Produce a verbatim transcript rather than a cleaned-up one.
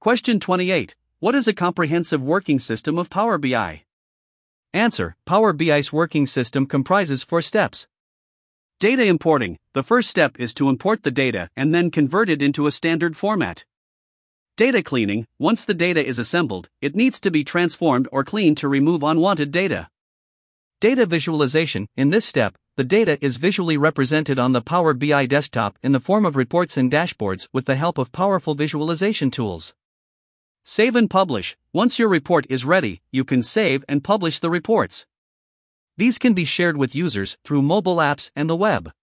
Question twenty-eight. What is a comprehensive working system of Power B I? Answer. Power B I's working system comprises four steps. Data importing. The first step is to import the data and then convert it into a standard format. Data cleaning. Once the data is assembled, it needs to be transformed or cleaned to remove unwanted data. Data visualization. In this step, the data is visually represented on the Power B I desktop in the form of reports and dashboards with the help of powerful visualization tools. Save and publish. Once your report is ready, you can save and publish the reports. These can be shared with users through mobile apps and the web.